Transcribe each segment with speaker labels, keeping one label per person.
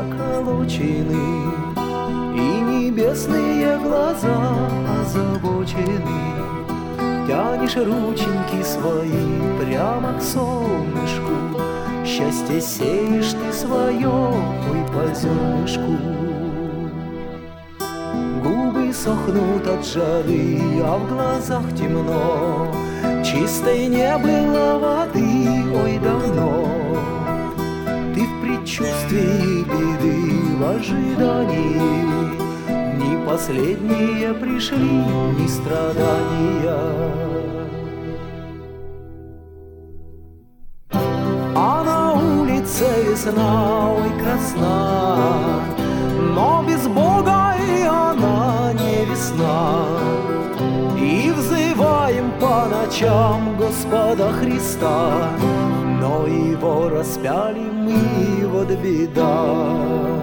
Speaker 1: заколочены, и небесные глаза озабочены. Тянешь рученьки свои прямо к солнышку, счастье сеешь ты свое, ой, по зернышку. Губы сохнут от жары, а в глазах темно, чистой не было воды, ой, давно. Ты в предчувствии беды, в ожидании, ни последние пришли, ни страдания. А на улице весна, ой, красна, но без Бога и она не весна. И взываем по ночам Господа Христа, но Его распяли мы, вот беда.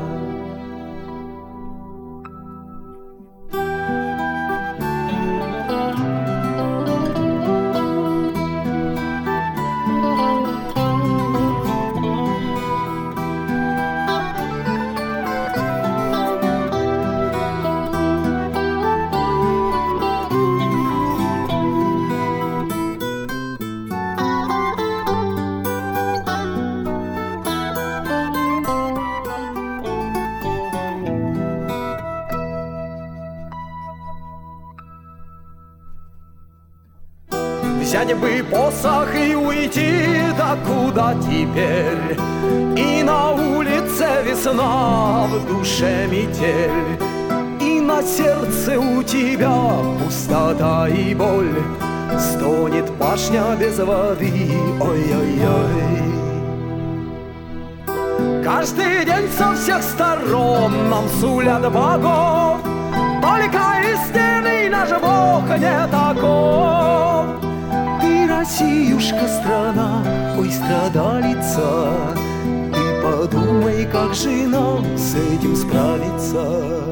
Speaker 1: Взять бы посох и уйти, да куда теперь? И на улице весна, в душе метель, и на сердце у тебя пустота и боль. Стонет пашня без воды, ой-ой-ой. Каждый день со всех сторон нам сулят богов, только истинный наш Бог не таков. Россиюшка, страна, ой, страдалица, ты подумай, как же нам с этим справиться.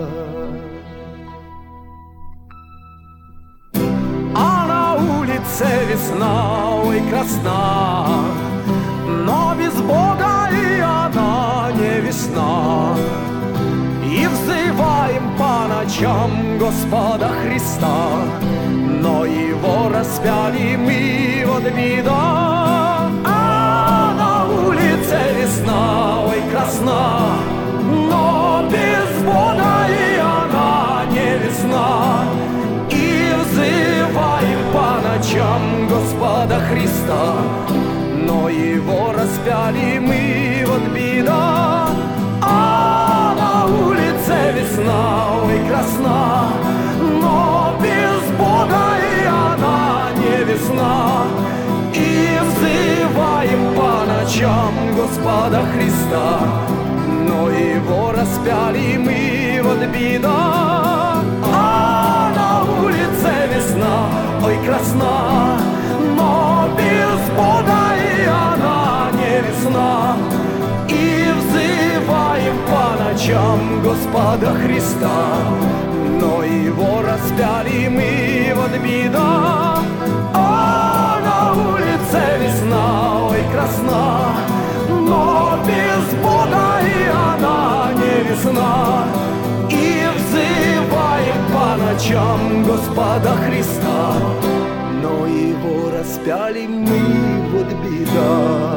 Speaker 1: А на улице весна, ой, красна, но без Бога и она не весна. И взываем по ночам Господа Христа, но Его распяли мы, вот беда. А на улице весна, ой, красна, но без Бога и она не весна. И взываем по ночам Господа Христа, но Его распяли мы, вот беда. А на улице весна, ой, красна, но без Бога и она не весна. И взываем по ночам Господа Христа, но Его распяли мы, вот беда. А на улице весна, ой, красна, но без Бога и она не весна. И взываем по ночам Господа Христа, но Его распяли мы, вот беда. А на улице весна, ой, красна, но без Бога и она не весна. И взываем по ночам Господа Христа, но Его распяли мы, вот беда.